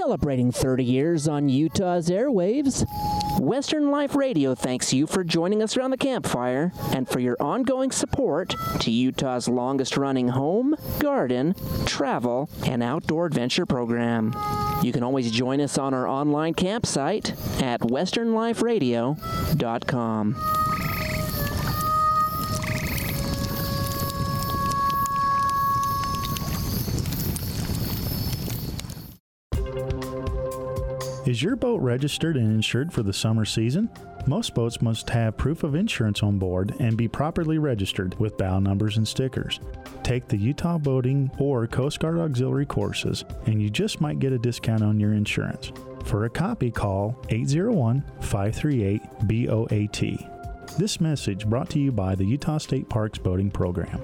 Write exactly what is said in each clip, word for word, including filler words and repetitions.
celebrating thirty years on Utah's airwaves. Western Life Radio thanks you for joining us around the campfire and for your ongoing support to Utah's longest-running home, garden, travel, and outdoor adventure program. You can always join us on our online campsite at western life radio dot com. Is your boat registered and insured for the summer season? Most boats must have proof of insurance on board and be properly registered with bow numbers and stickers. Take the Utah Boating or Coast Guard Auxiliary courses, and you just might get a discount on your insurance. For a copy, call eight zero one, five three eight, B O A T. This message brought to you by the Utah State Parks Boating Program.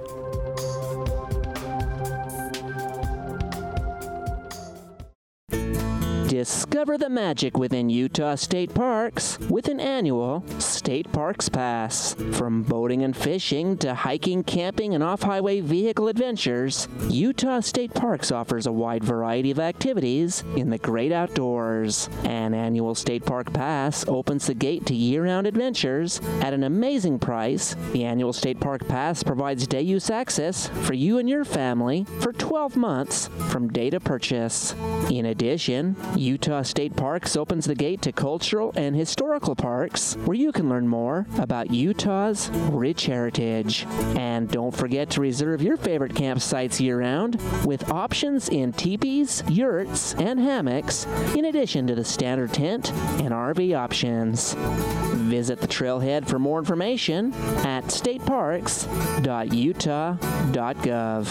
Discover the magic within Utah State Parks with an annual State Parks Pass. From boating and fishing to hiking, camping, and off-highway vehicle adventures, Utah State Parks offers a wide variety of activities in the great outdoors. An annual State Park Pass opens the gate to year-round adventures at an amazing price. The annual State Park Pass provides day-use access for you and your family for twelve months from date of purchase. In addition, Utah State Parks opens the gate to cultural and historical parks where you can learn more about Utah's rich heritage. And don't forget to reserve your favorite campsites year-round with options in teepees, yurts, and hammocks, in addition to the standard tent and R V options. Visit the trailhead for more information at state parks dot utah dot gov.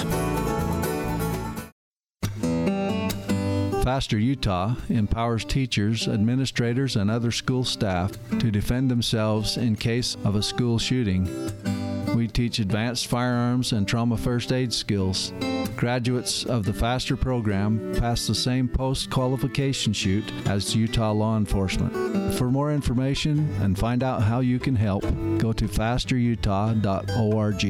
Faster Utah empowers teachers, administrators, and other school staff to defend themselves in case of a school shooting. We teach advanced firearms and trauma first aid skills. Graduates of the Faster program pass the same post-qualification chute as Utah law enforcement. For more information and find out how you can help, go to faster utah dot org.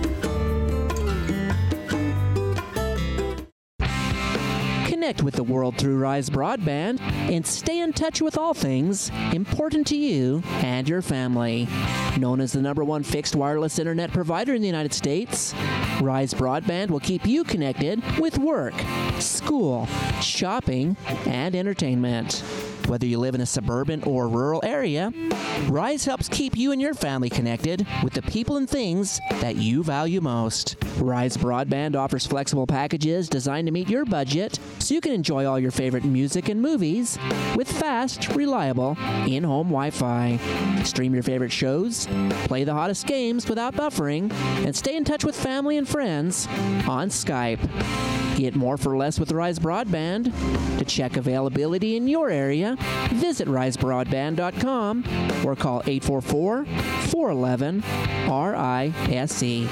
Connect with the world through Rise Broadband and stay in touch with all things important to you and your family. Known as the number one fixed wireless internet provider in the United States, Rise Broadband will keep you connected with work, school, shopping, and entertainment. Whether you live in a suburban or rural area, Rise helps keep you and your family connected with the people and things that you value most. Rise Broadband offers flexible packages designed to meet your budget so you can enjoy all your favorite music and movies with fast, reliable, in-home Wi-Fi. Stream your favorite shows, play the hottest games without buffering, and stay in touch with family and friends on Skype. Get more for less with Rise Broadband. To check availability in your area, visit rise broadband dot com or call eight four four, four one one, R I S E.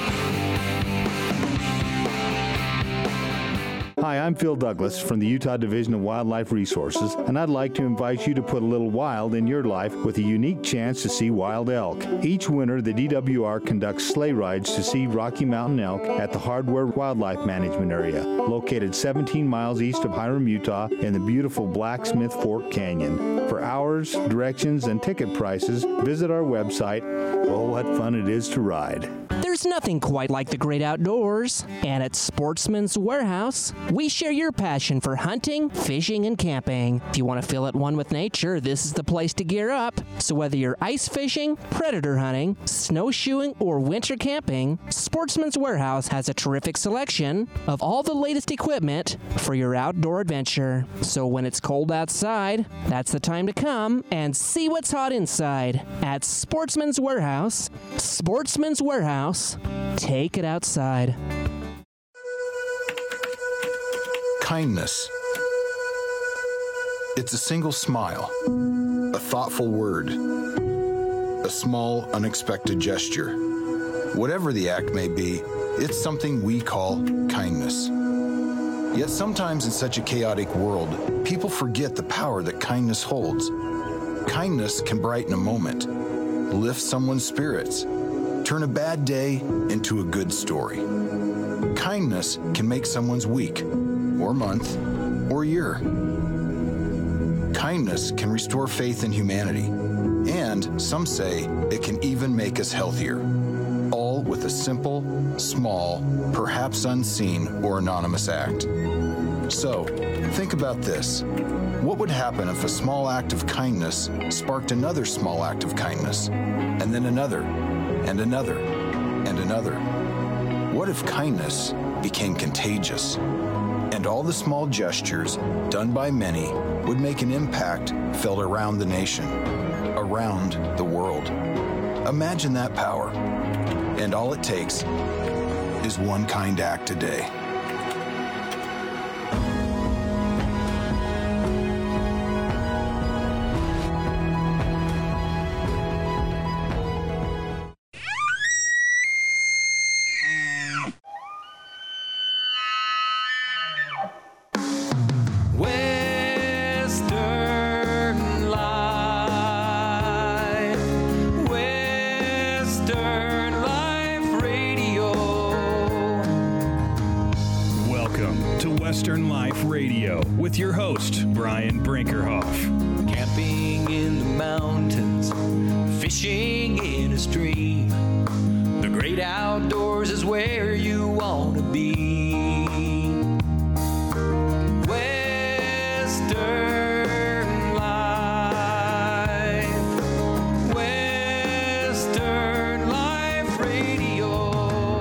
Hi, I'm Phil Douglas from the Utah Division of Wildlife Resources, and I'd like to invite you to put a little wild in your life with a unique chance to see wild elk. Each winter, the D W R conducts sleigh rides to see Rocky Mountain elk at the Hardware Wildlife Management Area, located seventeen miles east of Hiram, Utah, in the beautiful Blacksmith Fork Canyon. For hours, directions, and ticket prices, visit our website. Oh, what fun it is to ride. There's nothing quite like the great outdoors, and at Sportsman's Warehouse, we share your passion for hunting, fishing, and camping. If you want to feel at one with nature, this is the place to gear up. So whether you're ice fishing, predator hunting, snowshoeing, or winter camping, Sportsman's Warehouse has a terrific selection of all the latest equipment for your outdoor adventure. So when it's cold outside, that's the time to come and see what's hot inside at Sportsman's Warehouse. Sportsman's Warehouse. Take it outside. Kindness. It's a single smile, a thoughtful word, a small, unexpected gesture. Whatever the act may be, it's something we call kindness. Yet sometimes in such a chaotic world, people forget the power that kindness holds. Kindness can brighten a moment, lift someone's spirits, turn a bad day into a good story. Kindness can make someone's week, or month, or year. kindness can restore faith in humanity, and some say it can even make us healthier. All with a simple, small, perhaps unseen or anonymous act. So, think about this. What would happen if a small act of kindness sparked another small act of kindness, and then another, and another, and another? What if kindness became contagious, and all the small gestures done by many would make an impact felt around the nation, around the world? Imagine that power. And all it takes is one kind act a day. Western Life Radio with your host, Brian Brinkerhoff. Camping in the mountains, fishing in a stream. The great outdoors is where you want to be. Western Life, Western Life Radio.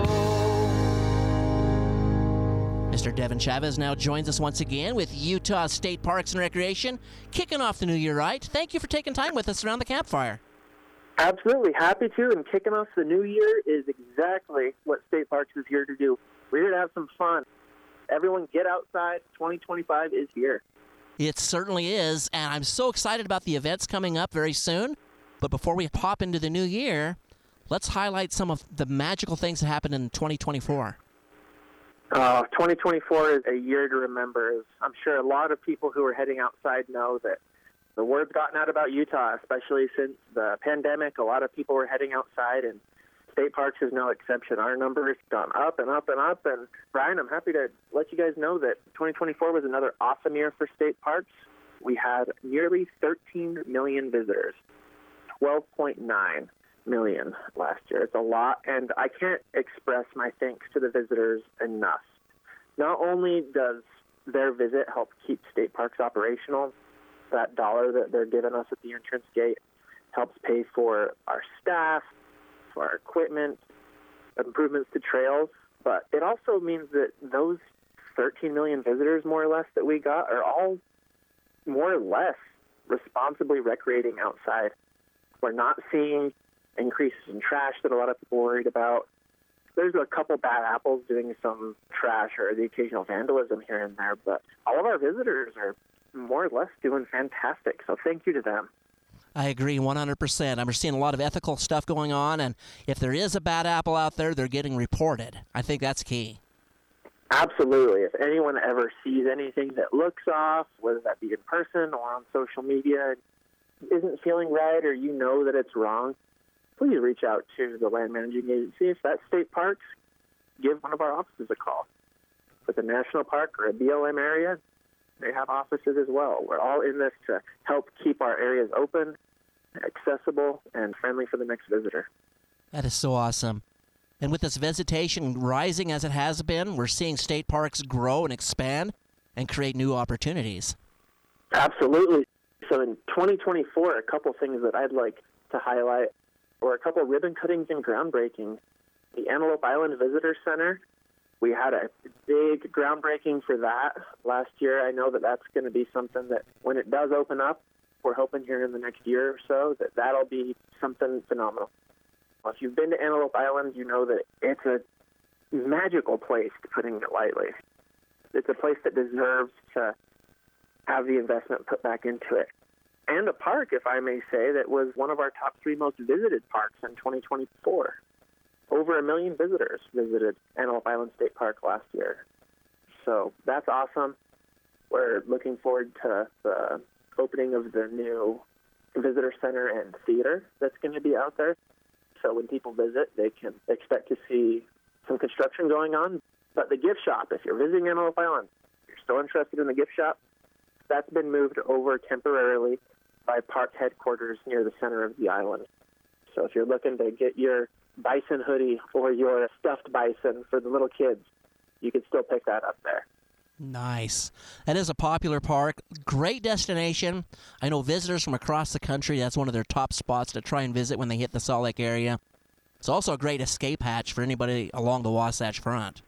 Mister Devin Chavez now joins us once again with Utah State Parks and Recreation, kicking off the new year right. Thank you for taking time with us around the campfire. Absolutely. Happy to, and kicking off the new year is exactly what State Parks is here to do. We're here to have some fun. Everyone get outside. twenty twenty-five is here. It certainly is, and I'm so excited about the events coming up very soon. But before we pop into the new year, let's highlight some of the magical things that happened in twenty twenty-four. Uh, twenty twenty-four is a year to remember. I'm sure a lot of people who are heading outside know that the word's gotten out about Utah, especially since the pandemic. A lot of people were heading outside, and State Parks is no exception. Our numbers gone up and up and up. And, Brian, I'm happy to let you guys know that twenty twenty-four was another awesome year for State Parks. We had nearly thirteen million visitors, twelve point nine million last year. It's a lot, and I can't express my thanks to the visitors enough. Not only does their visit help keep State Parks operational, that dollar that they're giving us at the entrance gate helps pay for our staff, for our equipment, improvements to trails, but it also means that those thirteen million visitors, more or less, that we got are all more or less responsibly recreating outside. We're not seeing increases in trash that a lot of people are worried about. There's a couple bad apples doing some trash or the occasional vandalism here and there, but all of our visitors are more or less doing fantastic, so thank you to them. I agree one hundred percent. I'm seeing a lot of ethical stuff going on, and if there is a bad apple out there, they're getting reported. I think that's key. Absolutely. If anyone ever sees anything that looks off, whether that be in person or on social media, isn't feeling right or you know that it's wrong, please reach out to the land managing agency. If that's State Parks, give one of our offices a call. If it's a national park or a B L M area, they have offices as well. We're all in this to help keep our areas open, accessible, and friendly for the next visitor. That is so awesome. And with this visitation rising as it has been, we're seeing state parks grow and expand and create new opportunities. Absolutely. So in twenty twenty-four, a couple things that I'd like to highlight were a couple ribbon cuttings and groundbreaking. The Antelope Island Visitor Center, we had a big groundbreaking for that last year. I know that that's going to be something that when it does open up, we're hoping here in the next year or so that that'll be something phenomenal. Well, if you've been to Antelope Island, you know that it's a magical place, putting it lightly. It's a place that deserves to have the investment put back into it. And a park, if I may say, that was one of our top three most visited parks in twenty twenty-four. Over a million visitors visited Antelope Island State Park last year. So that's awesome. We're looking forward to the opening of the new visitor center and theater that's going to be out there. So when people visit, they can expect to see some construction going on. But the gift shop, if you're visiting Antelope Island, if you're still interested in the gift shop, That's been moved over temporarily by park headquarters near the center of the island. So if you're looking to get your bison hoodie or your stuffed bison for the little kids, you can still pick that up there. Nice. That is a popular park. Great destination. I know visitors from across the country, that's one of their top spots to try and visit when they hit the Salt Lake area. It's also a great escape hatch for anybody along the Wasatch Front.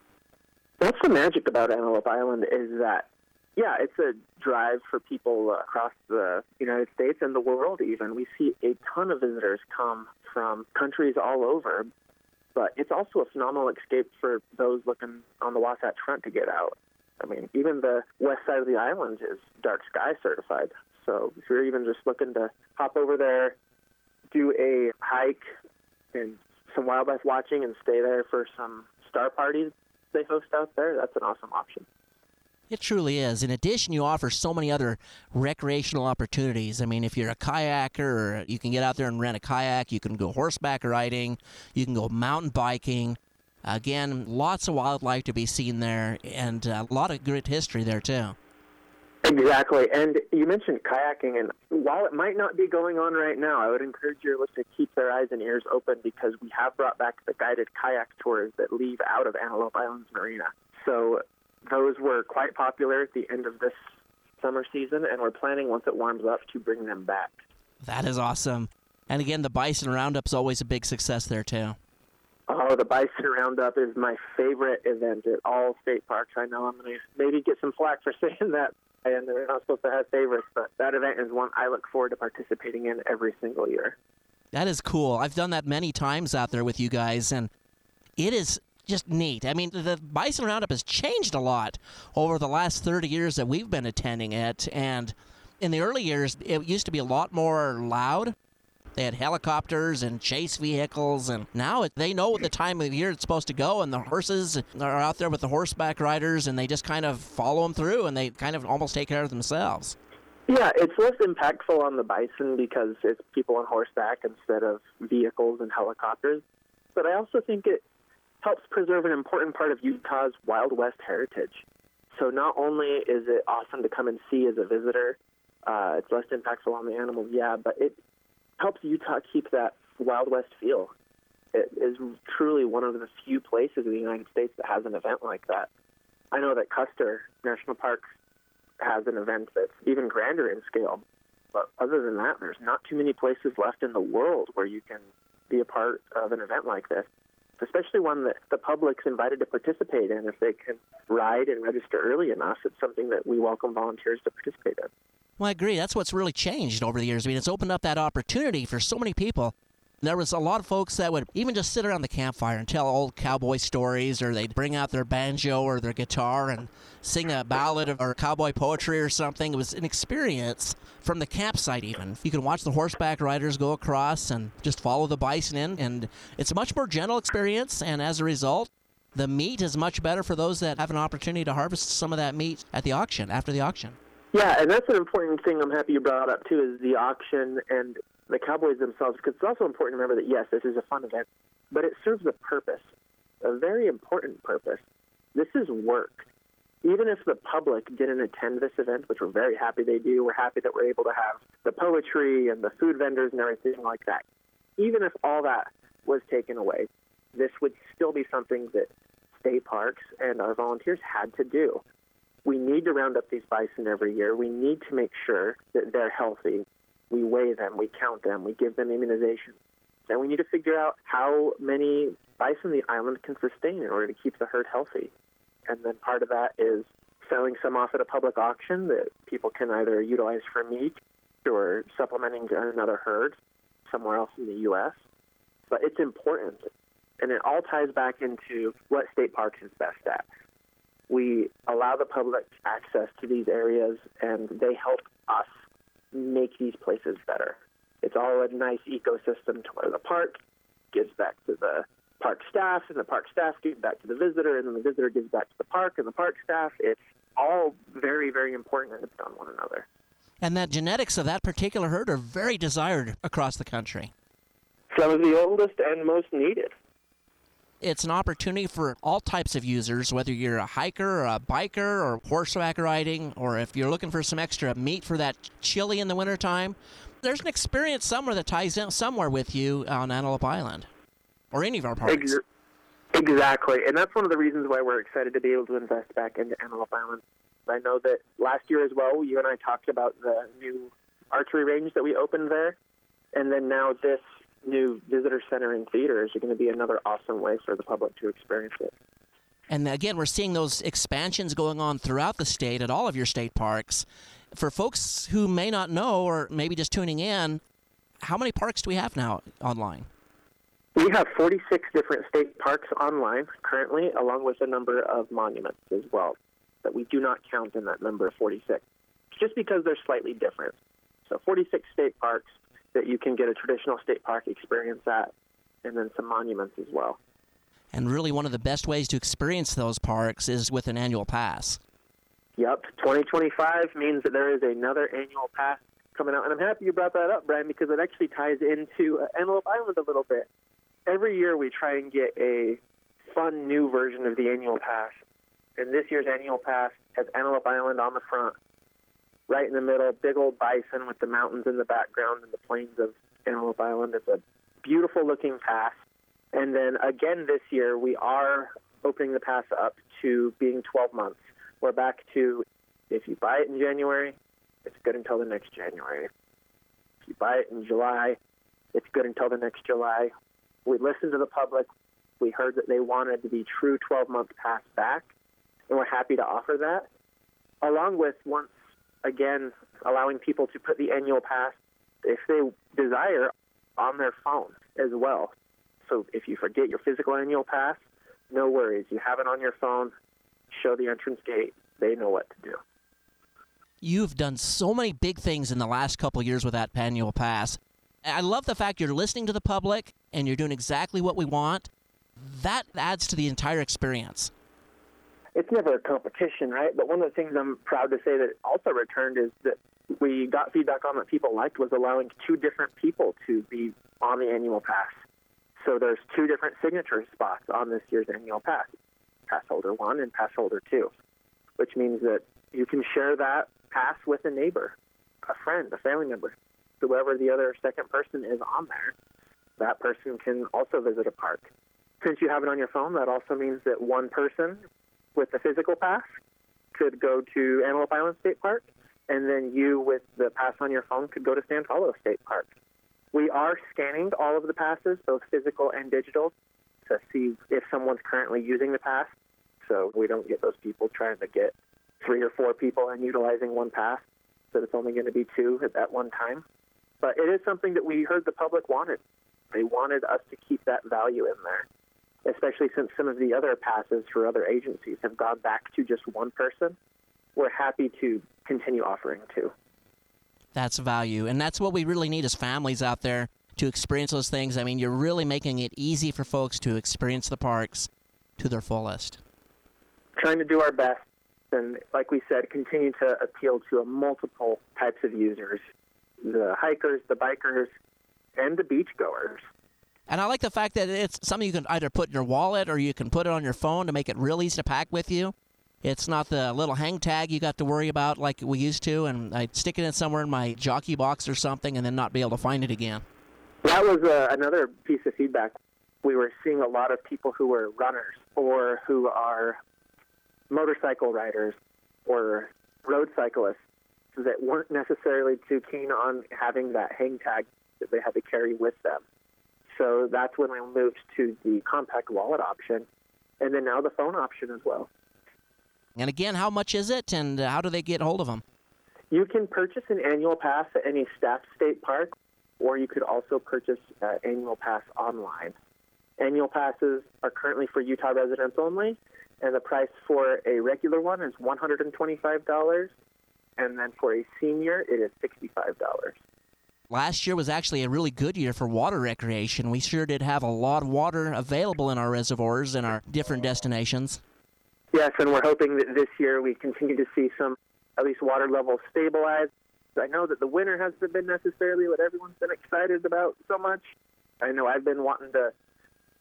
That's the magic about Antelope Island is that, yeah, it's a drive for people across the United States and the world even. We see a ton of visitors come from countries all over, but it's also a phenomenal escape for those looking on the Wasatch Front to get out. I mean, even the west side of the island is dark sky certified. So if you're even just looking to hop over there, do a hike and some wildlife watching and stay there for some star parties they host out there, that's an awesome option. It truly is. In addition, you offer so many other recreational opportunities. I mean, if you're a kayaker, you can get out there and rent a kayak. You can go horseback riding. You can go mountain biking. Again, lots of wildlife to be seen there, and a lot of good history there, too. Exactly. And you mentioned kayaking, and while it might not be going on right now, I would encourage your listeners to keep their eyes and ears open because we have brought back the guided kayak tours that leave out of Antelope Island's marina. So those were quite popular at the end of this summer season, and we're planning, once it warms up, to bring them back. That is awesome. And again, the Bison Roundup is always a big success there, too. Oh, the Bison Roundup is my favorite event at all state parks. I know I'm going to maybe get some flack for saying that, and they're not supposed to have favorites, but that event is one I look forward to participating in every single year. That is cool. I've done that many times out there with you guys, and it is just neat. I mean, the Bison Roundup has changed a lot over the last thirty years that we've been attending it, and in the early years, it used to be a lot more loud. They had helicopters and chase vehicles, and now it, they know the time of year it's supposed to go, and the horses are out there with the horseback riders, and they just kind of follow them through, and they kind of almost take care of themselves. Yeah, it's less impactful on the bison because it's people on horseback instead of vehicles and helicopters. But I also think it helps preserve an important part of Utah's Wild West heritage. So not only is it awesome to come and see as a visitor, uh, it's less impactful on the animals, yeah, but it helps Utah keep that Wild West feel. It is truly one of the few places in the United States that has an event like that. I know that Custer National Park has an event that's even grander in scale, but other than that, there's not too many places left in the world where you can be a part of an event like this, especially one that the public's invited to participate in. If they can ride and register early enough, it's something that we welcome volunteers to participate in. Well, I agree. That's what's really changed over the years. I mean, it's opened up that opportunity for so many people. There was a lot of folks that would even just sit around the campfire and tell old cowboy stories, or they'd bring out their banjo or their guitar and sing a ballad or cowboy poetry or something. It was an experience from the campsite even. You can watch the horseback riders go across and just follow the bison in, and it's a much more gentle experience, and as a result, the meat is much better for those that have an opportunity to harvest some of that meat at the auction, after the auction. Yeah, and that's an important thing I'm happy you brought up, too, is the auction and the cowboys themselves, because it's also important to remember that, yes, this is a fun event, but it serves a purpose, a very important purpose. This is work. Even if the public didn't attend this event, which we're very happy they do, we're happy that we're able to have the poetry and the food vendors and everything like that. Even if all that was taken away, this would still be something that state parks and our volunteers had to do. We need to round up these bison every year. We need to make sure that they're healthy. We weigh them, we count them, we give them immunization. And we need to figure out how many bison the island can sustain in order to keep the herd healthy. And then part of that is selling some off at a public auction that people can either utilize for meat or supplementing another herd somewhere else in the U S. But it's important, and it all ties back into what state parks is best at. We allow the public access to these areas, and they help us make these places better. It's all a nice ecosystem to where the park gives back to the park staff, and the park staff gives back to the visitor, and then the visitor gives back to the park and the park staff. It's all very, very important and on one another. And that genetics of that particular herd are very desired across the country. Some of the oldest and most needed. it's an opportunity for all types of users, whether you're a hiker or a biker or horseback riding, or if you're looking for some extra meat for that chili in the wintertime. There's an experience somewhere that ties in somewhere with you on Antelope Island or any of our parks. Exactly, and that's one of the reasons why we're excited to be able to invest back into Antelope Island. I know that last year as well, you and I talked about the new archery range that we opened there, and then now this new visitor center and theaters are going to be another awesome way for the public to experience it. And again, we're seeing those expansions going on throughout the state at all of your state parks. For folks who may not know or maybe just tuning in, how many parks do we have now online? We have forty-six different state parks online currently, along with a number of monuments as well, that we do not count in that number of forty-six, just because they're slightly different. So forty-six state parks that you can get a traditional state park experience at, and then some monuments as well. And really one of the best ways to experience those parks is with an annual pass. Yep, twenty twenty-five means that there is another annual pass coming out. And I'm happy you brought that up, Brian, because it actually ties into uh, Antelope Island a little bit. Every year we try and get a fun new version of the annual pass. And this year's annual pass has Antelope Island on the front, right in the middle, big old bison with the mountains in the background and the plains of Antelope Island. It's a beautiful-looking pass. And then again this year, we are opening the pass up to being twelve months. We're back to, if you buy it in January, it's good until the next January. If you buy it in July, it's good until the next July. We listened to the public. We heard that they wanted the true twelve-month pass back, and we're happy to offer that, along with, once again, allowing people to put the annual pass, if they desire, on their phone as well. So if you forget your physical annual pass, no worries. You have it on your phone. Show the entrance gate. They know what to do. You've done so many big things in the last couple of years with that annual pass. I love the fact you're listening to the public and you're doing exactly what we want. That adds to the entire experience. It's never a competition, right? But one of the things I'm proud to say that also returned is that we got feedback on that people liked was allowing two different people to be on the annual pass. So there's two different signature spots on this year's annual pass, pass holder one and pass holder two, which means that you can share that pass with a neighbor, a friend, a family member, whoever the other second person is on there. That person can also visit a park. Since you have it on your phone, that also means that one person with the physical pass could go to Antelope Island State Park, and then you with the pass on your phone could go to Sand Hollow State Park. We are scanning all of the passes, both physical and digital, to see if someone's currently using the pass, so we don't get those people trying to get three or four people and utilizing one pass, so it's only going to be two at that one time. But it is something that we heard the public wanted. They wanted us to keep that value in there, especially since some of the other passes for other agencies have gone back to just one person. We're happy to continue offering two. That's value, and that's what we really need as families out there to experience those things. I mean, you're really making it easy for folks to experience the parks to their fullest. Trying to do our best, and like we said, continue to appeal to a multiple types of users, the hikers, the bikers, and the beachgoers. And I like the fact that it's something you can either put in your wallet or you can put it on your phone to make it real easy to pack with you. It's not the little hang tag you got to worry about like we used to, and I'd stick it in somewhere in my jockey box or something and then not be able to find it again. That was uh, another piece of feedback. We were seeing a lot of people who were runners or who are motorcycle riders or road cyclists that weren't necessarily too keen on having that hang tag that they had to carry with them. So that's when we moved to the compact wallet option, and then now the phone option as well. And again, how much is it, and how do they get hold of them? You can purchase an annual pass at any staffed state park, or you could also purchase an annual pass online. Annual passes are currently for Utah residents only, and the price for a regular one is one hundred twenty-five dollars, and then for a senior, it is sixty-five dollars. Last year was actually a really good year for water recreation. We sure did have a lot of water available in our reservoirs and our different destinations. Yes, and we're hoping that this year we continue to see some, at least water levels stabilize. I know that the winter hasn't been necessarily what everyone's been excited about so much. I know I've been wanting to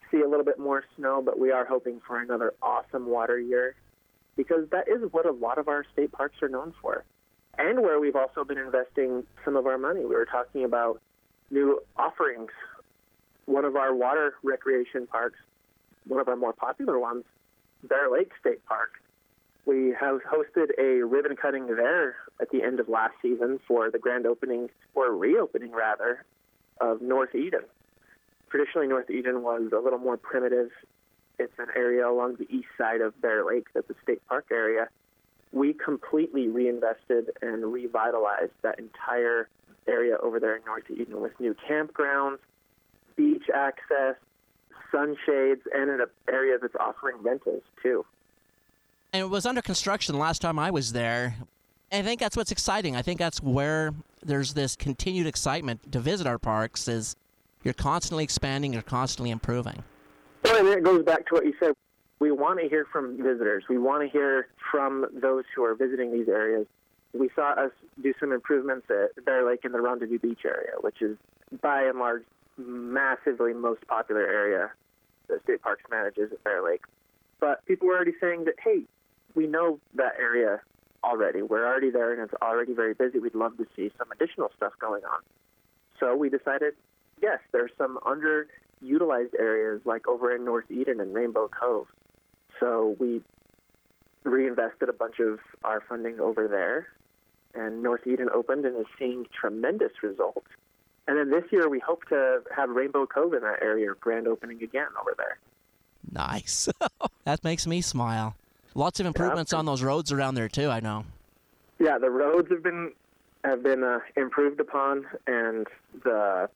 see a little bit more snow, but we are hoping for another awesome water year, because that is what a lot of our state parks are known for, and where we've also been investing some of our money. We were talking about new offerings. One of our water recreation parks, one of our more popular ones, Bear Lake State Park. We have hosted a ribbon cutting there at the end of last season for the grand opening, or reopening rather, of North Eden. Traditionally, North Eden was a little more primitive. It's an area along the east side of Bear Lake that's a state park area. We completely reinvested and revitalized that entire area over there in North Eden with new campgrounds, beach access, sunshades, and an area that's offering rentals, too. And it was under construction last time I was there. I think that's what's exciting. I think that's where there's this continued excitement to visit our parks, is you're constantly expanding, you're constantly improving. Well, and it goes back to what you said. We want to hear from visitors. We want to hear from those who are visiting these areas. We saw us do some improvements at Bear Lake in the Rendezvous Beach area, which is by and large massively most popular area the state parks manages at Bear Lake. But people were already saying that, hey, we know that area already. We're already there, and it's already very busy. We'd love to see some additional stuff going on. So we decided, yes, there's some underutilized areas like over in North Eden and Rainbow Cove. So we reinvested a bunch of our funding over there, and North Eden opened and is seeing tremendous results. And then this year we hope to have Rainbow Cove in that area grand opening again over there. Nice. That makes me smile. Lots of improvements yeah. on those roads around there too, I know. Yeah, the roads have been have been uh, improved upon, and the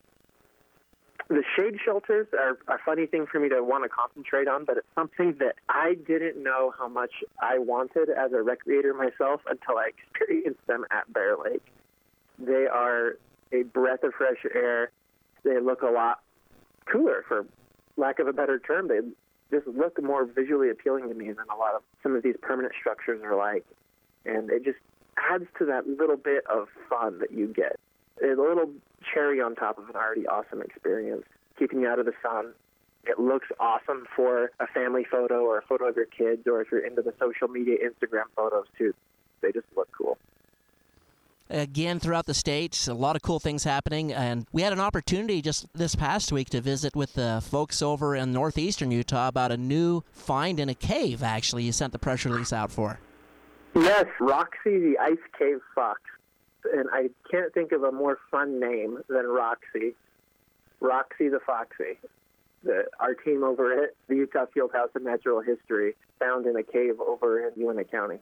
the shade shelters are a funny thing for me to want to concentrate on, but it's something that I didn't know how much I wanted as a recreator myself until I experienced them at Bear Lake. They are a breath of fresh air. They look a lot cooler, for lack of a better term. They just look more visually appealing to me than a lot of some of these permanent structures are like. And it just adds to that little bit of fun that you get. It's a little cherry on top of an already awesome experience, keeping you out of the sun. It looks awesome for a family photo or a photo of your kids, or if you're into the social media Instagram photos too. They just look cool. Again, throughout the state, a lot of cool things happening, and we had an opportunity just this past week to visit with the folks over in northeastern Utah about a new find in a cave, actually, you sent the press release out for. Yes, Roxy the Ice Cave Fox, and I can't think of a more fun name than Roxy. Roxy the Foxy. The, our team over at the Utah Fieldhouse of Natural History found in a cave over in Uinta County.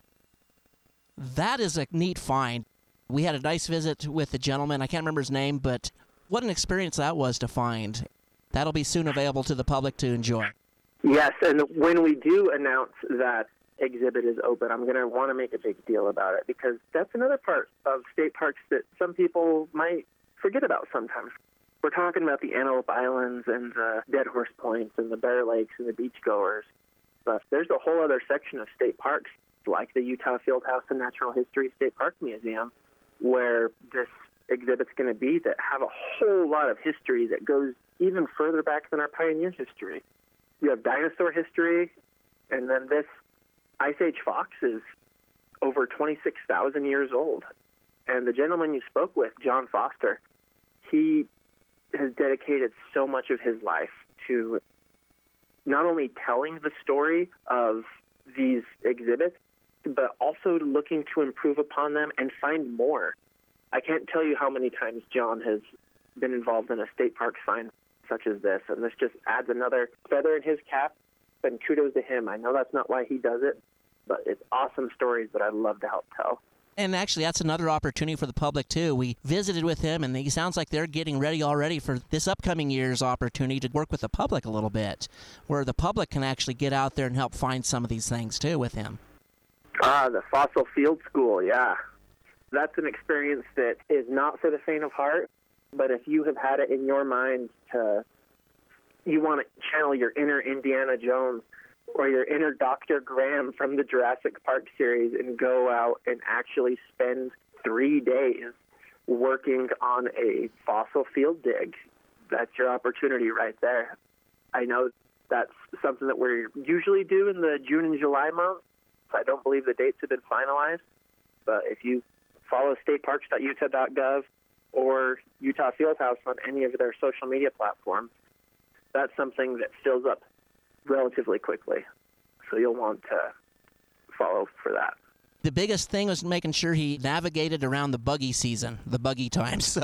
That is a neat find. We had a nice visit with the gentleman. I can't remember his name, but what an experience that was to find. That'll be soon available to the public to enjoy. Yes, and when we do announce that exhibit is open, I'm going to want to make a big deal about it, because that's another part of state parks that some people might forget about sometimes. We're talking about the Antelope Islands and the Dead Horse Points and the Bear Lakes and the beachgoers, but there's a whole other section of state parks, like the Utah Fieldhouse and Natural History State Park Museum, where this exhibit's going to be, that have a whole lot of history that goes even further back than our pioneer history. We have dinosaur history, and then this Ice Age fox is over twenty-six thousand years old. And the gentleman you spoke with, John Foster, he has dedicated so much of his life to not only telling the story of these exhibits, but also looking to improve upon them and find more. I can't tell you how many times John has been involved in a state park find such as this, and this just adds another feather in his cap, and kudos to him. I know that's not why he does it, but it's awesome stories that I'd love to help tell. And actually, that's another opportunity for the public, too. We visited with him, and he sounds like they're getting ready already for this upcoming year's opportunity to work with the public a little bit, where the public can actually get out there and help find some of these things, too, with him. Ah, the Fossil Field School, yeah. That's an experience that is not for the faint of heart, but if you have had it in your mind to, you want to channel your inner Indiana Jones or your inner Doctor Graham from the Jurassic Park series and go out and actually spend three days working on a fossil field dig, that's your opportunity right there. I know That's something that we usually do in the June and July months. I don't believe the dates have been finalized, but if you follow state parks dot utah dot gov or Utah Fieldhouse on any of their social media platforms, that's something that fills up relatively quickly. So you'll want to follow for that. The biggest thing was making sure he navigated around the buggy season, the buggy time. So.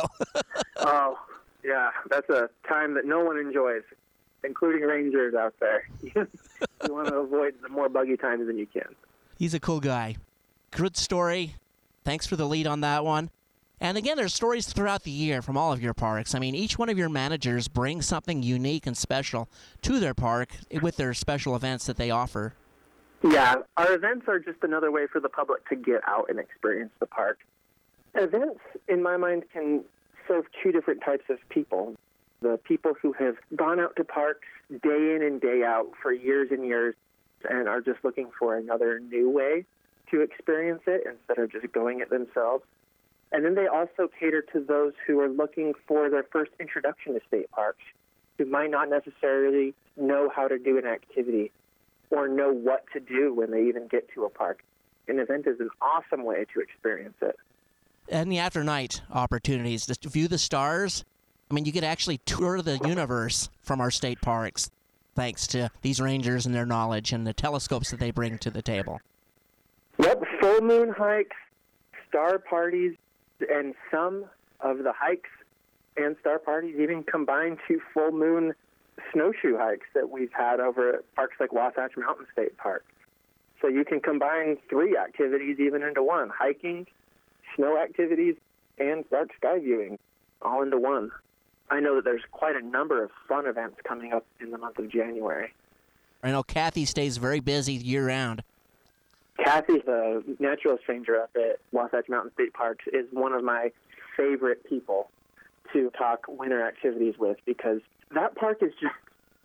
Oh, yeah, that's a time that no one enjoys, including rangers out there. You want to avoid the more buggy times than you can. He's a cool guy. Good story. Thanks for the lead on that one. And again, there's stories throughout the year from all of your parks. I mean, each one of your managers brings something unique and special to their park with their special events that they offer. Yeah, our events are just another way for the public to get out and experience the park. Events, in my mind, can serve two different types of people. The people who have gone out to parks day in and day out for years and years and are just looking for another new way to experience it instead of just going it themselves. And then they also cater to those who are looking for their first introduction to state parks, who might not necessarily know how to do an activity or know what to do when they even get to a park. An event is an awesome way to experience it. And the after-night opportunities to view the stars. I mean, you could actually tour the universe from our state parks, thanks to these rangers and their knowledge and the telescopes that they bring to the table. Yep, full moon hikes, star parties, and some of the hikes and star parties even combine to full moon snowshoe hikes that we've had over at parks like Wasatch Mountain State Park. So you can combine three activities even into one: hiking, snow activities, and dark sky viewing, all into one. I know that there's quite a number of fun events coming up in the month of January. I know Kathy stays very busy year-round. Kathy, the naturalist ranger up at Wasatch Mountain State Parks, is one of my favorite people to talk winter activities with, because that park is just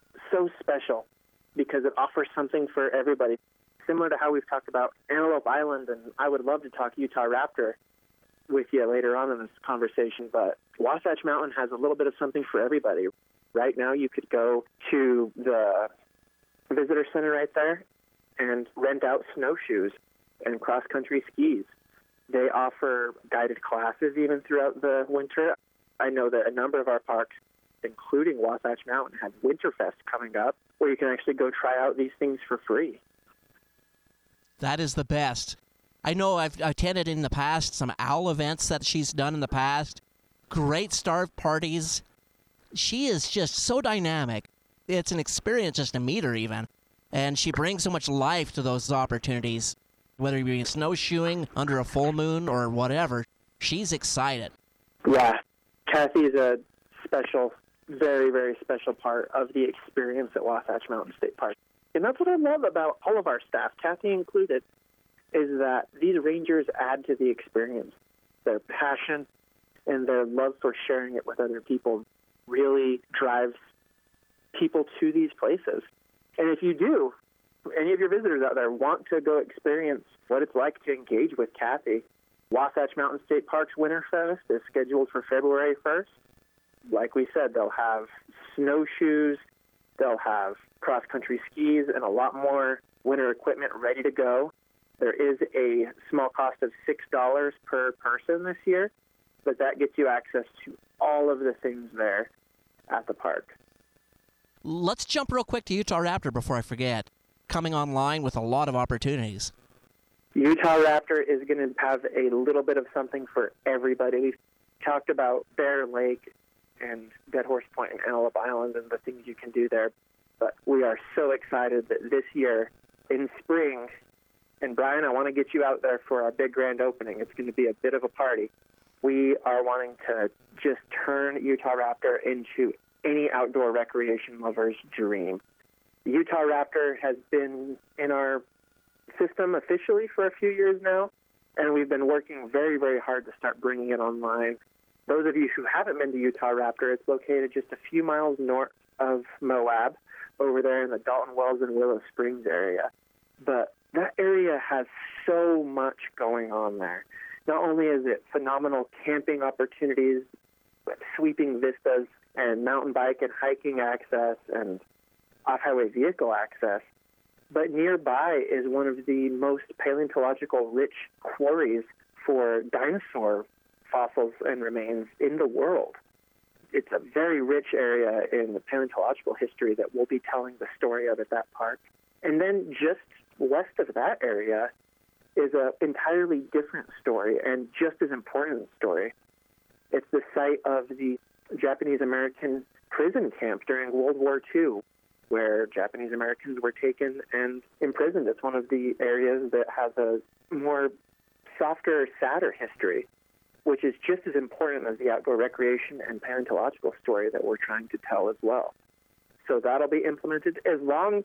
so special because it offers something for everybody. Similar to how we've talked about Antelope Island, and I would love to talk Utah Raptor with you later on in this conversation, but Wasatch Mountain has a little bit of something for everybody. Right now you could go to the visitor center right there and rent out snowshoes and cross-country skis. They offer guided classes even throughout the winter. I know that a number of our parks, including Wasatch Mountain, have Winterfest coming up, where you can actually go try out these things for free. That is the best. I know I've attended in the past some owl events that she's done in the past. Great star parties. She is just so dynamic. It's an experience just to meet her even. And she brings so much life to those opportunities. Whether you're snowshoeing under a full moon or whatever, she's excited. Yeah, Kathy is a special, very, very special part of the experience at Wasatch Mountain State Park. And that's what I love about all of our staff, Kathy included, is that these rangers add to the experience. Their passion and their love for sharing it with other people really drives people to these places. And if you do, any of your visitors out there want to go experience what it's like to engage with Kathy, Wasatch Mountain State Park's Winterfest is scheduled for February first. Like we said, they'll have snowshoes, they'll have cross-country skis, and a lot more winter equipment ready to go. There is a small cost of six dollars per person this year, but that gets you access to all of the things there at the park. Let's jump real quick to Utah Raptor before I forget. Coming online with a lot of opportunities. Utah Raptor is going to have a little bit of something for everybody. We've talked about Bear Lake and Dead Horse Point and Antelope Island and the things you can do there, but we are so excited that this year in spring, and Brian, I want to get you out there for our big grand opening. It's going to be a bit of a party. We are wanting to just turn Utah Raptor into any outdoor recreation lover's dream. Utah Raptor has been in our system officially for a few years now, and we've been working very, very hard to start bringing it online. Those of you who haven't been to Utah Raptor, it's located just a few miles north of Moab, over there in the Dalton Wells and Willow Springs area. But that area has so much going on there. Not only is it phenomenal camping opportunities with sweeping vistas and mountain bike and hiking access and off-highway vehicle access. But nearby is one of the most paleontological-rich quarries for dinosaur fossils and remains in the world. It's a very rich area in the paleontological history that we'll be telling the story of at that park. And then just west of that area is an entirely different story and just as important story. It's the site of the Japanese-American prison camp during World War Two, where Japanese Americans were taken and imprisoned. It's one of the areas that has a more softer, sadder history, which is just as important as the outdoor recreation and paleontological story that we're trying to tell as well. So that'll be implemented. As long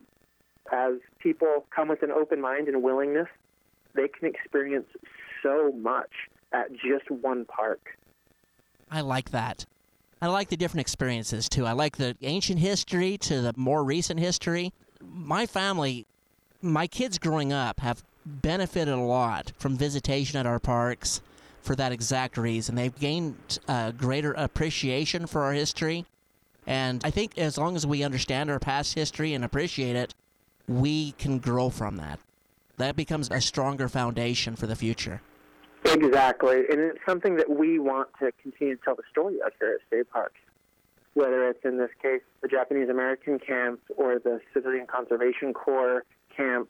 as people come with an open mind and willingness, they can experience so much at just one park. I like that. I like the different experiences, too. I like the ancient history to the more recent history. My family, my kids growing up, have benefited a lot from visitation at our parks for that exact reason. They've gained a greater appreciation for our history. And I think as long as we understand our past history and appreciate it, we can grow from that. That becomes a stronger foundation for the future. Exactly, and it's something that we want to continue to tell the story of here at state parks, whether it's in this case the Japanese American camp or the Civilian Conservation Corps camp,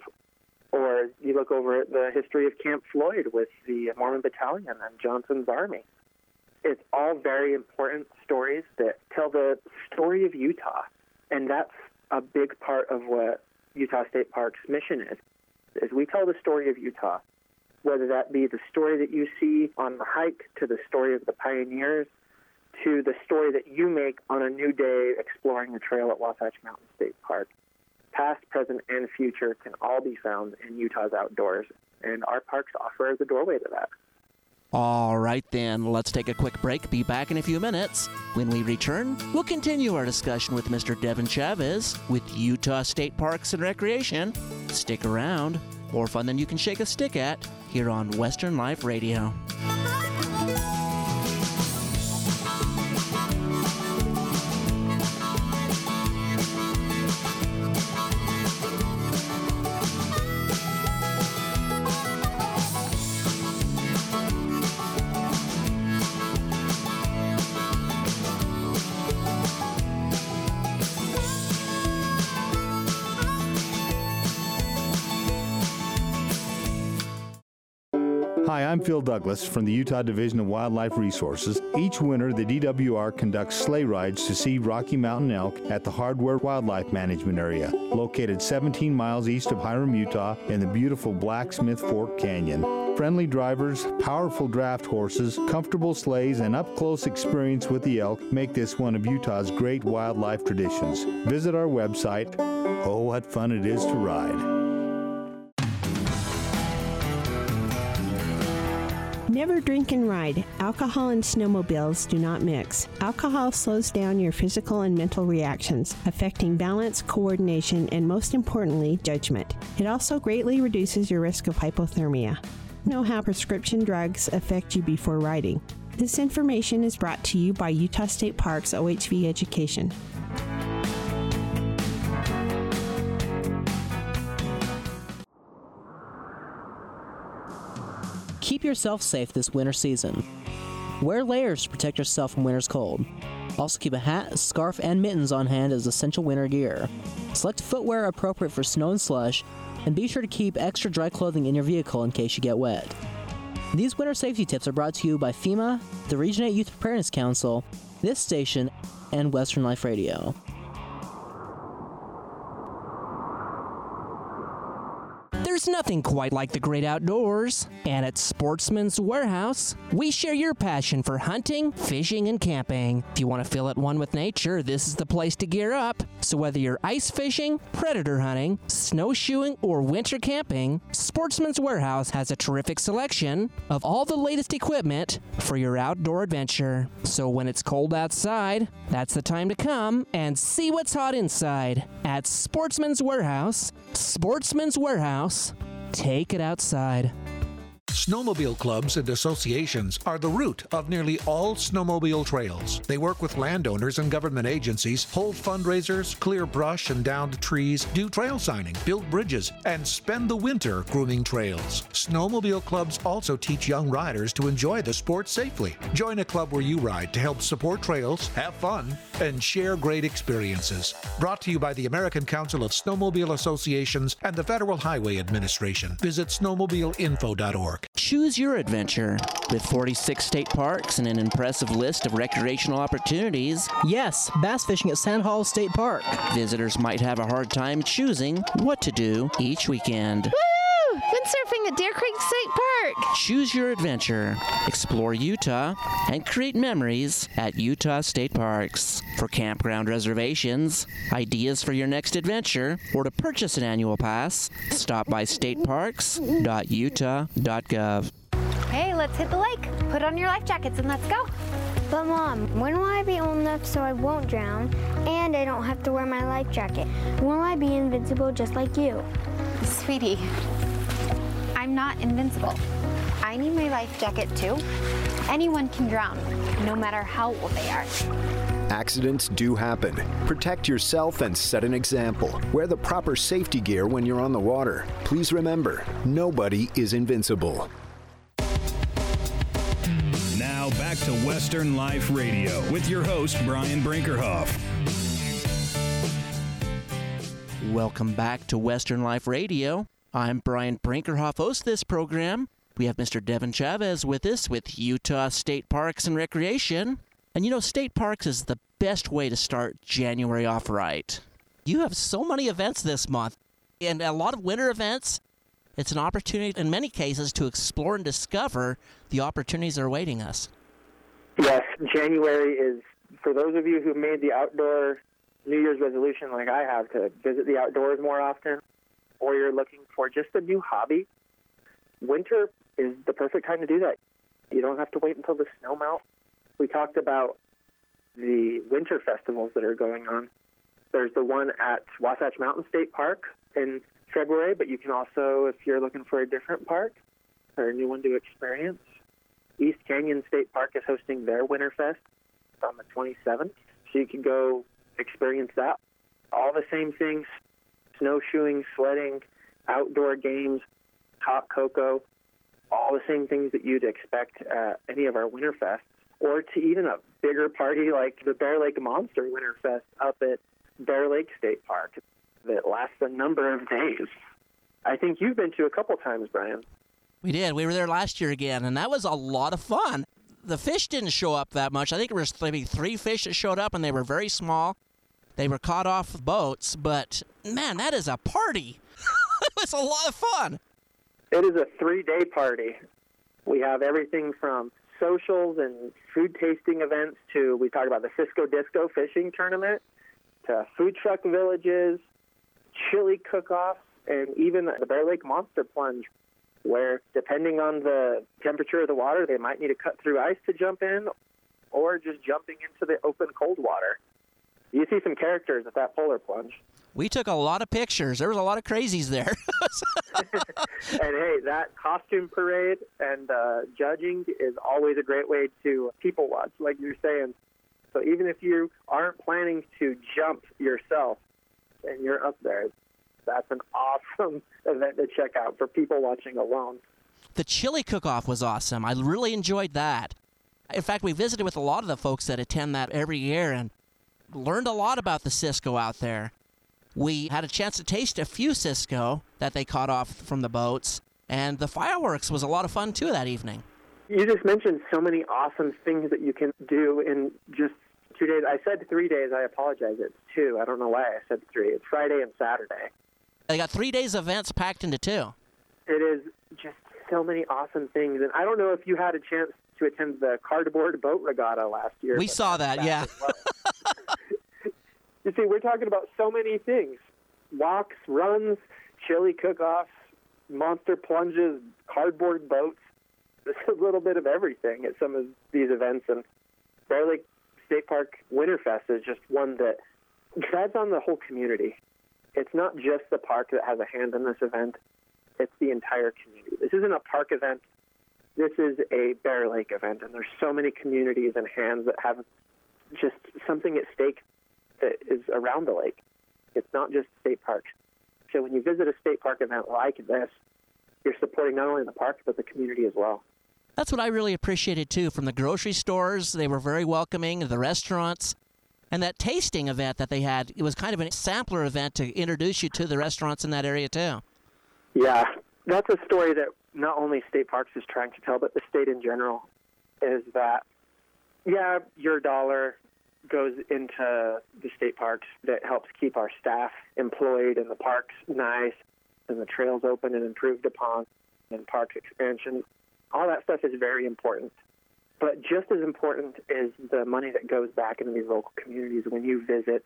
or you look over at the history of Camp Floyd with the Mormon Battalion and Johnson's Army. It's all very important stories that tell the story of Utah, and that's a big part of what Utah State Park's mission is, is we tell the story of Utah, whether that be the story that you see on the hike, to the story of the pioneers, to the story that you make on a new day exploring the trail at Wasatch Mountain State Park. Past, present, and future can all be found in Utah's outdoors, and our parks offer the doorway to that. All right, then, let's take a quick break. Be back in a few minutes. When we return, we'll continue our discussion with Mister Devin Chavez with Utah State Parks and Recreation. Stick around. More fun than you can shake a stick at here on Western Life Radio. Hi, I'm Phil Douglas from the Utah Division of Wildlife Resources. Each winter, the D W R conducts sleigh rides to see Rocky Mountain elk at the Hardware Wildlife Management Area, located seventeen miles east of Hiram, Utah, in the beautiful Blacksmith Fork Canyon. Friendly drivers, powerful draft horses, comfortable sleighs, and up-close experience with the elk make this one of Utah's great wildlife traditions. Visit our website. Oh, what fun it is to ride. Never drink and ride. Alcohol and snowmobiles do not mix. Alcohol slows down your physical and mental reactions, affecting balance, coordination, and most importantly, judgment. It also greatly reduces your risk of hypothermia. Know how prescription drugs affect you before riding. This information is brought to you by Utah State Parks O H V Education. Keep yourself safe this winter season. Wear layers to protect yourself from winter's cold. Also keep a hat, scarf, and mittens on hand as essential winter gear. Select footwear appropriate for snow and slush, and be sure to keep extra dry clothing in your vehicle in case you get wet. These winter safety tips are brought to you by FEMA, the Region eight Youth Preparedness Council, this station, and Western Life Radio. There's nothing quite like the great outdoors, and at Sportsman's Warehouse, we share your passion for hunting, fishing, and camping. If you want to feel at one with nature, this is the place to gear up. So whether you're ice fishing, predator hunting, snowshoeing, or winter camping, Sportsman's Warehouse has a terrific selection of all the latest equipment for your outdoor adventure. So when it's cold outside, that's the time to come and see what's hot inside at Sportsman's Warehouse. Sportsman's Warehouse. Take it outside. Snowmobile clubs and associations are the root of nearly all snowmobile trails. They work with landowners and government agencies, hold fundraisers, clear brush and downed trees, do trail signing, build bridges, and spend the winter grooming trails. Snowmobile clubs also teach young riders to enjoy the sport safely. Join a club where you ride to help support trails, have fun, and share great experiences. Brought to you by the American Council of Snowmobile Associations and the Federal Highway Administration. Visit snowmobile info dot org. Choose your adventure. With forty-six state parks and an impressive list of recreational opportunities, Yes, bass fishing at Sand Hall State Park. visitors might have a hard time choosing what to do each weekend. Woo! Windsurfing at Deer Creek State Park. Choose your adventure. Explore Utah and create memories at Utah State Parks. For campground reservations, ideas for your next adventure, or to purchase an annual pass, stop by state parks dot utah dot gov. Hey, let's hit the lake. Put on your life jackets and let's go. But Mom, when will I be old enough so I won't drown and I don't have to wear my life jacket? Will I be invincible just like you? Sweetie, I'm not invincible. I need my life jacket too. Anyone can drown, no matter how old they are. Accidents do happen. Protect yourself and set an example. Wear the proper safety gear when you're on the water. Please remember, nobody is invincible. Now back to Western Life Radio with your host, Brian Brinkerhoff. Welcome back to Western Life Radio. I'm Brian Brinkerhoff, host of this program. We have Mister Devin Chavez with us with Utah State Parks and Recreation. And you know, state parks is the best way to start January off right. You have so many events this month, and a lot of winter events. It's an opportunity, in many cases, to explore and discover the opportunities that are awaiting us. Yes, January is, for those of you who made the outdoor New Year's resolution like I have to visit the outdoors more often, or you're looking for just a new hobby, winter is the perfect time to do that. You don't have to wait until the snow melts. We talked about the winter festivals that are going on. There's the one at Wasatch Mountain State Park in February, but you can also, if you're looking for a different park or a new one to experience, East Canyon State Park is hosting their Winterfest on the twenty-seventh, so you can go experience that. All the same things, snowshoeing, sledding, outdoor games, hot cocoa, all the same things that you'd expect at any of our Winterfests, or to even a bigger party like the Bear Lake Monster Winterfest up at Bear Lake State Park that lasts a number of days. I think you've been to a couple times, Brian. We did. We were there last year again, and that was a lot of fun. The fish didn't show up that much. I think there was maybe three fish that showed up, and they were very small. They were caught off boats, but, man, that is a party. It was a lot of fun. It is a three-day party. We have everything from socials and food tasting events to, we talked about the Cisco Disco fishing tournament, to food truck villages, chili cook-offs, and even the Bear Lake Monster Plunge, where depending on the temperature of the water, they might need to cut through ice to jump in, or just jumping into the open cold water. You see some characters at that polar plunge. We took a lot of pictures. There was a lot of crazies there. And hey, that costume parade and uh, judging is always a great way to people watch, like you're saying. So even if you aren't planning to jump yourself and you're up there, that's an awesome event to check out for people watching alone. The chili cook-off was awesome. I really enjoyed that. In fact, we visited with a lot of the folks that attend that every year and learned a lot about the Cisco out there. We had a chance to taste a few Cisco that they caught off from the boats, and the fireworks was a lot of fun, too, that evening. You just mentioned so many awesome things that you can do in just two days. I said three days. I apologize. It's two. I don't know why I said three. It's Friday and Saturday. They got three days of events packed into two. It is just so many awesome things. And I don't know if you had a chance to attend the cardboard boat regatta last year. We saw that, yeah. Well. You see, we're talking about so many things. Walks, runs, chili cook-offs, monster plunges, cardboard boats. There's a little bit of everything at some of these events. And Bear Lake State Park Winterfest is just one that drags on the whole community. It's not just the park that has a hand in this event. It's the entire community. This isn't a park event This is a Bear Lake event, and there's so many communities and hands that have just something at stake that is around the lake. It's not just state parks. So when you visit a state park event like this, you're supporting not only the park, but the community as well. That's what I really appreciated, too, from the grocery stores. They were very welcoming, the restaurants. And that tasting event that they had, it was kind of a sampler event to introduce you to the restaurants in that area, too. Yeah, that's a story that not only State Parks is trying to tell, but the state in general, is that, yeah, your dollar goes into the state parks that helps keep our staff employed and the parks nice and the trails open and improved upon and park expansion. All that stuff is very important. But just as important is the money that goes back into these local communities when you visit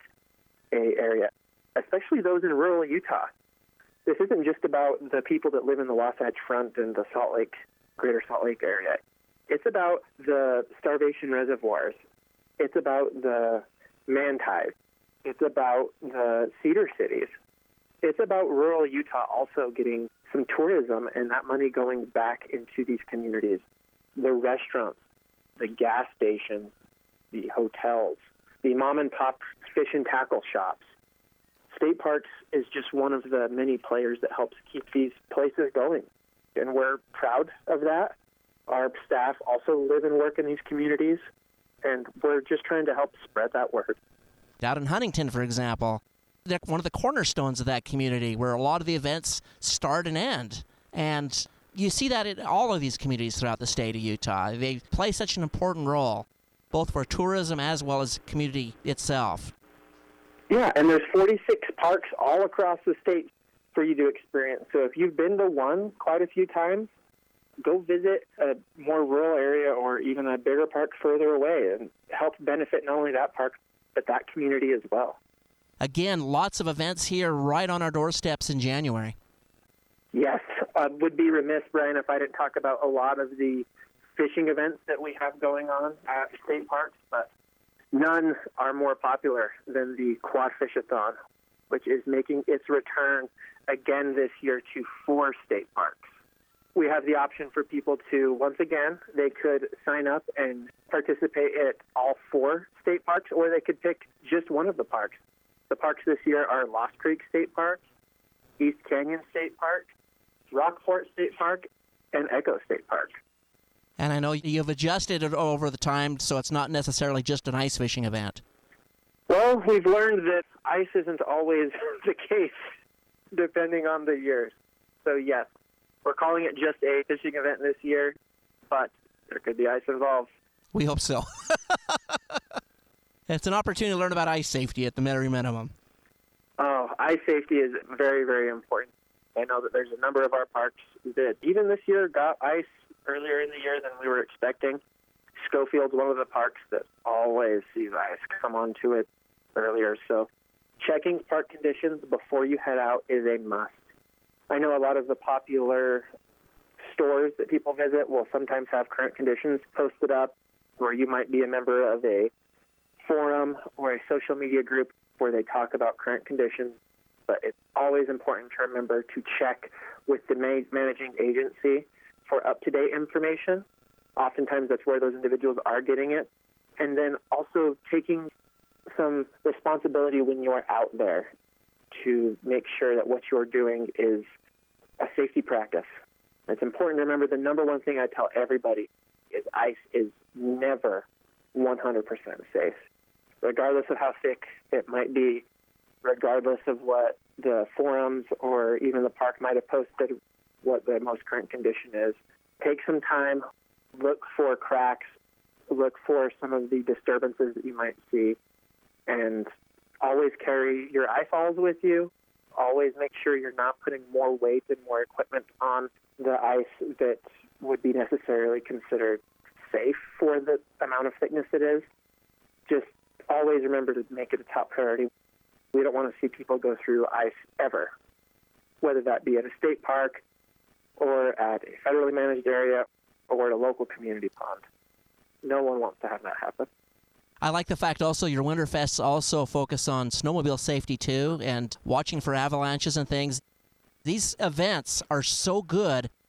a area, especially those in rural Utah. This isn't just about the people that live in the Wasatch Front and the Salt Lake, Greater Salt Lake area. It's about the starvation reservoirs. It's about the Manti. It's about the Cedar Cities. It's about rural Utah also getting some tourism and that money going back into these communities. The restaurants, the gas stations, the hotels, the mom and pop fish and tackle shops. State Parks is just one of the many players that helps keep these places going. And we're proud of that. Our staff also live and work in these communities, and we're just trying to help spread that word. Out in Huntington, for example, they're one of the cornerstones of that community where a lot of the events start and end. And you see that in all of these communities throughout the state of Utah. They play such an important role, both for tourism as well as community itself. Yeah, and there's forty-six parks all across the state for you to experience. So if you've been to one quite a few times, go visit a more rural area or even a bigger park further away and help benefit not only that park, but that community as well. Again, lots of events here right on our doorsteps in January. Yes, I would be remiss, Brian, if I didn't talk about a lot of the fishing events that we have going on at state parks, but none are more popular than the Quad Fish-a-thon, which is making its return again this year to four state parks. We have the option for people to, once again, they could sign up and participate at all four state parks, or they could pick just one of the parks. The parks this year are Lost Creek State Park, East Canyon State Park, Rockport State Park, and Echo State Park. And I know you've adjusted it over the time, so it's not necessarily just an ice fishing event. Well, we've learned that ice isn't always the case, depending on the years. So, yes, we're calling it just a fishing event this year, but there could be ice involved. We hope so. It's an opportunity to learn about ice safety at the very minimum. Oh, ice safety is very, very important. I know that there's a number of our parks that even this year got ice earlier in the year than we were expecting. Schofield's one of the parks that always sees ice come onto it earlier. So checking park conditions before you head out is a must. I know a lot of the popular stores that people visit will sometimes have current conditions posted up, where you might be a member of a forum or a social media group where they talk about current conditions. But it's always important to remember to check with the managing agency for up-to-date information. Oftentimes that's where those individuals are getting it. And then also taking some responsibility when you're out there to make sure that what you're doing is a safety practice. It's important to remember the number one thing I tell everybody is ice is never one hundred percent safe. Regardless of how thick it might be, regardless of what the forums or even the park might have posted, what the most current condition is, take some time, look for cracks, look for some of the disturbances that you might see, and always carry your ice balls with you. Always make sure you're not putting more weight and more equipment on the ice that would be necessarily considered safe for the amount of thickness it is. Just always remember to make it a top priority. We don't want to see people go through ice ever, whether that be at a state park or at a federally managed area or at a local community pond. No one wants to have that happen. I like the fact also your Winterfests also focus on snowmobile safety too and watching for avalanches and things. These events are so good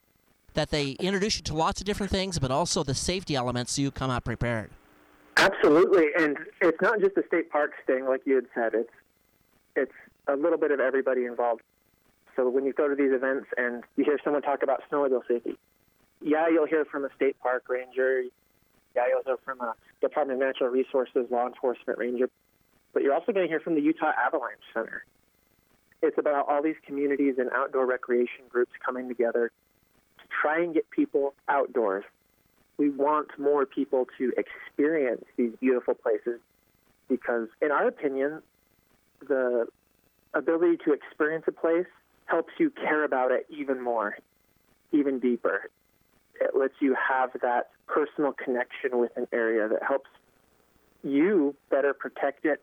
that they introduce you to lots of different things, but also the safety elements so you come out prepared. Absolutely, and it's not just the state parks thing, like you had said. It's it's a little bit of everybody involved. So when you go to these events and you hear someone talk about snowmobile safety, yeah, you'll hear from a state park ranger. Yeah, you'll hear from a Department of Natural Resources law enforcement ranger. But you're also going to hear from the Utah Avalanche Center. It's about all these communities and outdoor recreation groups coming together to try and get people outdoors. We want more people to experience these beautiful places because, in our opinion, the ability to experience a place helps you care about it even more, even deeper. It lets you have that personal connection with an area that helps you better protect it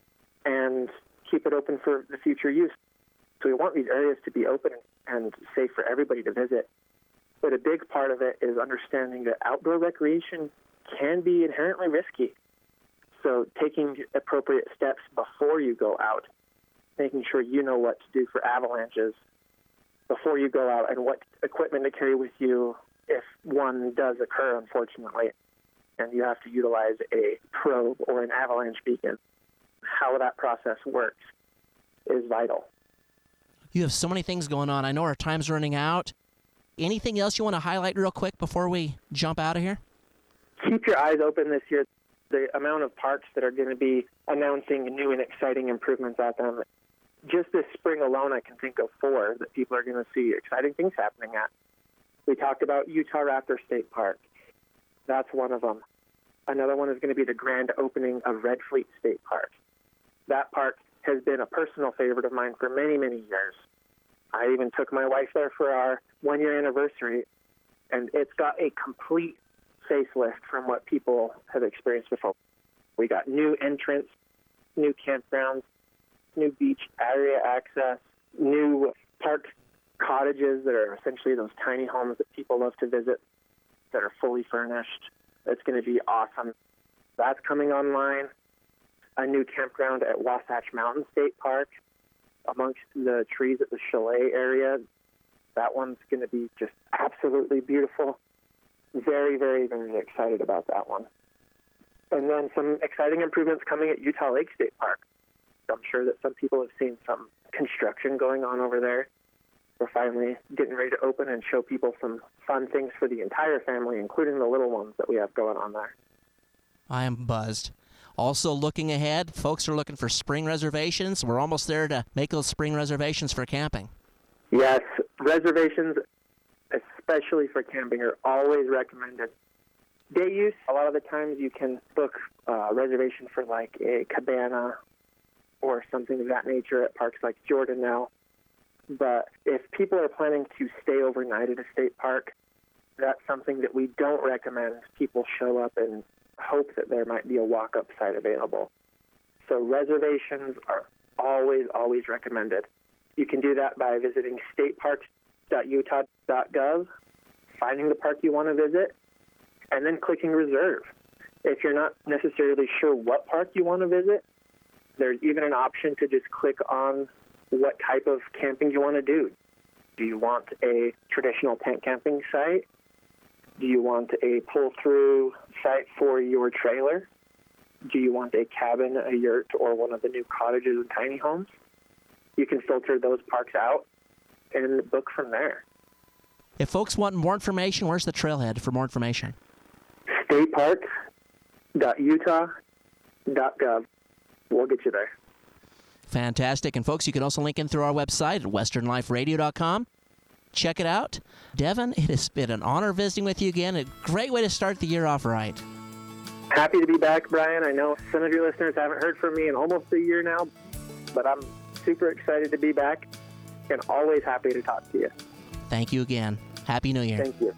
and keep it open for the future use. So we want these areas to be open and safe for everybody to visit. But a big part of it is understanding that outdoor recreation can be inherently risky. So taking appropriate steps before you go out, making sure you know what to do for avalanches before you go out and what equipment to carry with you if one does occur, unfortunately, and you have to utilize a probe or an avalanche beacon. How that process works is vital. You have so many things going on. I know our time's running out. Anything else you want to highlight real quick before we jump out of here? Keep your eyes open this year. The amount of parks that are going to be announcing new and exciting improvements at them. Just this spring alone, I can think of four that people are going to see exciting things happening at. We talked about Utah Raptor State Park. That's one of them. Another one is going to be the grand opening of Red Fleet State Park. That park has been a personal favorite of mine for many, many years. I even took my wife there for our one-year anniversary, and it's got a complete facelift from what people have experienced before. We got new entrance, new campgrounds, new beach area access, new park cottages that are essentially those tiny homes that people love to visit that are fully furnished. It's going to be awesome. That's coming online. A new campground at Wasatch Mountain State Park amongst the trees at the chalet area. That one's going to be just absolutely beautiful. Very, very, very excited about that one. And then some exciting improvements coming at Utah Lake State Park. I'm sure that some people have seen some construction going on over there. We're finally getting ready to open and show people some fun things for the entire family, including the little ones that we have going on there. I am buzzed. Also looking ahead, folks are looking for spring reservations. We're almost there to make those spring reservations for camping. Yes, reservations, especially for camping, are always recommended. Day use, a lot of the times you can book a reservation for like a cabana or something of that nature at parks like Jordanelle. But if people are planning to stay overnight at a state park, that's something that we don't recommend people show up and hope that there might be a walk-up site available. So reservations are always, always recommended. You can do that by visiting state parks dot utah dot gov, finding the park you want to visit, and then clicking reserve. If you're not necessarily sure what park you want to visit, there's even an option to just click on what type of camping you want to do. Do you want a traditional tent camping site? Do you want a pull-through site for your trailer? Do you want a cabin, a yurt, or one of the new cottages and tiny homes? You can filter those parks out and book from there. If folks want more information, where's the trailhead for more information? state parks dot utah dot gov. We'll get you there. Fantastic. And folks, you can also link in through our website at western life radio dot com. Check it out. Devin, it has been an honor visiting with you again. A great way to start the year off right. Happy to be back, Brian. I know some of your listeners haven't heard from me in almost a year now, but I'm super excited to be back and always happy to talk to you. Thank you again. Happy New Year. Thank you.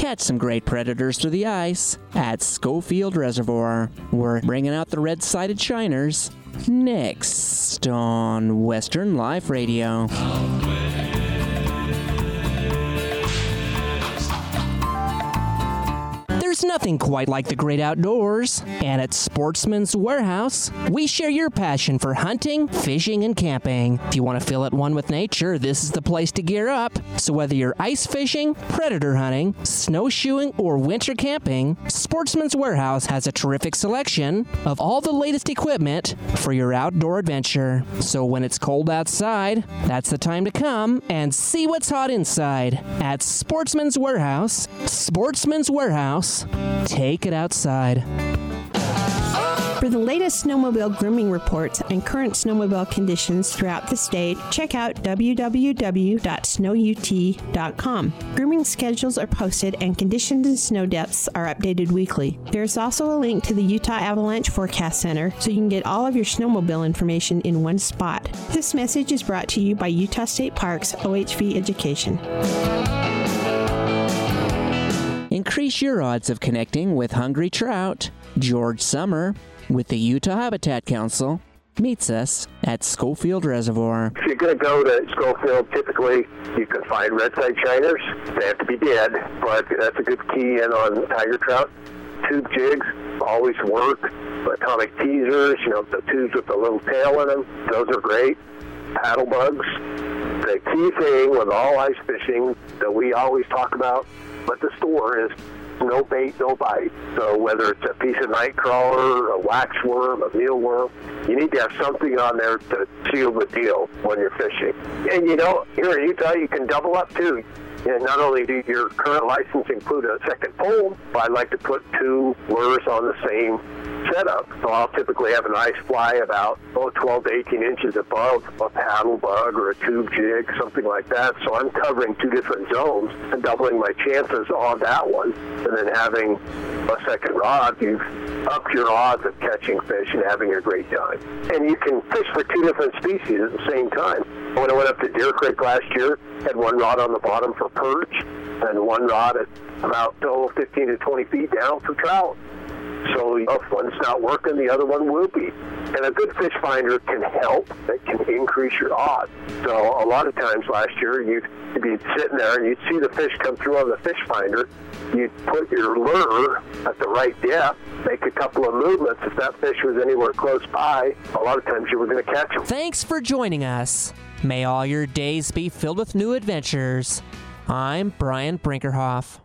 Catch some great predators through the ice at Schofield Reservoir. We're bringing out the red-sided shiners next on Western Life Radio. There's nothing quite like the great outdoors, and at Sportsman's Warehouse, we share your passion for hunting, fishing, and camping. If you want to feel at one with nature, this is the place to gear up. So whether you're ice fishing, predator hunting, snowshoeing, or winter camping, Sportsman's Warehouse has a terrific selection of all the latest equipment for your outdoor adventure. So when it's cold outside, that's the time to come and see what's hot inside at Sportsman's Warehouse. Sportsman's Warehouse. Take it outside. For the latest snowmobile grooming reports and current snowmobile conditions throughout the state, check out w w w dot snow u t dot com. Grooming schedules are posted and conditions and snow depths are updated weekly. There's also a link to the Utah Avalanche Forecast Center so you can get all of your snowmobile information in one spot. This message is brought to you by Utah State Parks O H V Education. Increase your odds of connecting with hungry trout. George Summer with the Utah Habitat Council meets us at Schofield Reservoir. If you're going to go to Schofield, typically you can find red-side shiners. They have to be dead, but that's a good key in on tiger trout. Tube jigs always work. Atomic teasers, you know, the tubes with the little tail in them, those are great. Paddle bugs. The key thing with all ice fishing that we always talk about at the store is no bait, no bite. So whether it's a piece of night crawler, a waxworm, a mealworm, you need to have something on there to seal the deal when you're fishing. And you know, here in Utah, you can double up too. And not only do your current license include a second pole, but I like to put two lures on the same setup. So I'll typically have an ice fly about oh, twelve to eighteen inches above a paddle bug or a tube jig, something like that. So I'm covering two different zones and doubling my chances on that one. And then having a second rod, you've upped your odds of catching fish and having a great time. And you can fish for two different species at the same time. When I went up to Deer Creek last year, had one rod on the bottom for perch and one rod at about oh, fifteen to twenty feet down for trout. So if one's not working, the other one will be. And a good fish finder can help. It can increase your odds. So a lot of times last year, you'd be sitting there and you'd see the fish come through on the fish finder. You'd put your lure at the right depth, make a couple of movements. If that fish was anywhere close by, a lot of times you were going to catch him. Thanks for joining us. May all your days be filled with new adventures. I'm Brian Brinkerhoff.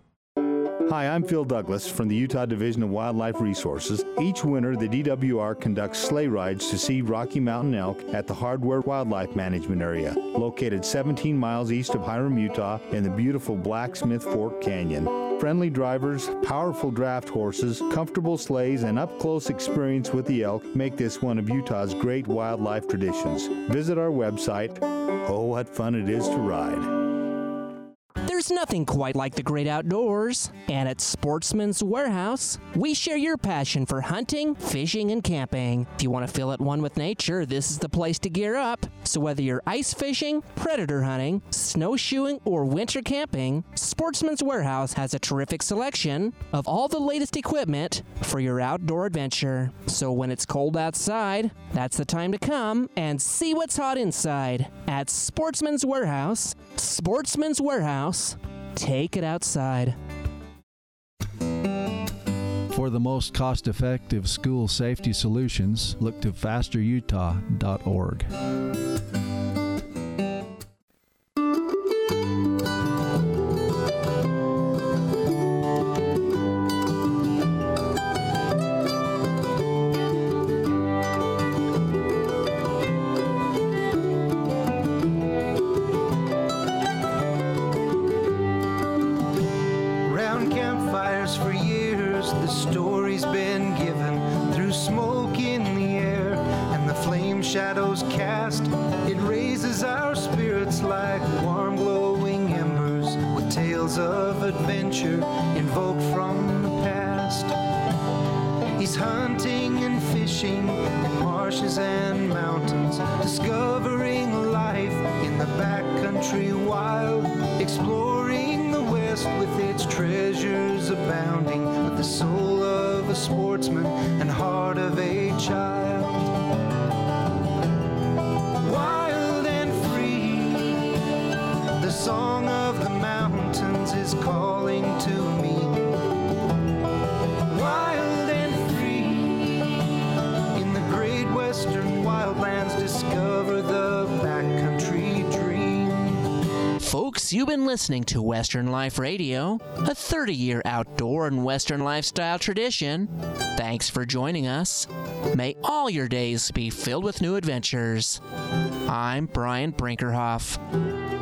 Hi, I'm Phil Douglas from the Utah Division of Wildlife Resources. Each winter, the D W R conducts sleigh rides to see Rocky Mountain elk at the Hardware Wildlife Management Area, located seventeen miles east of Hiram, Utah, in the beautiful Blacksmith Fork Canyon. Friendly drivers, powerful draft horses, comfortable sleighs, and up-close experience with the elk make this one of Utah's great wildlife traditions. Visit our website. Oh, what fun it is to ride. There's nothing quite like the great outdoors, and at Sportsman's Warehouse, we share your passion for hunting, fishing, and camping. If you want to feel at one with nature, this is the place to gear up. So whether you're ice fishing, predator hunting, snowshoeing, or winter camping, Sportsman's Warehouse has a terrific selection of all the latest equipment for your outdoor adventure. So when it's cold outside, that's the time to come and see what's hot inside at Sportsman's Warehouse. Sportsman's Warehouse. Take it outside. For the most cost-effective school safety solutions, look to faster utah dot org. Shadows cast, it raises our spirits like warm glowing embers with tales of adventure invoked from the past. He's hunting and fishing in marshes and mountains, discovering life in the backcountry wild, exploring the web West with its treasures abounding, with the soul of a sportsman and heart of a child. Wild and free, the song of the mountains is calling to me. Wild and free, in the great western wildlands, discover the backcountry dream. Folks, you've been listening to Western Life Radio, a thirty-year outdoor and Western lifestyle tradition. Thanks for joining us. May all your days be filled with new adventures. I'm Brian Brinkerhoff.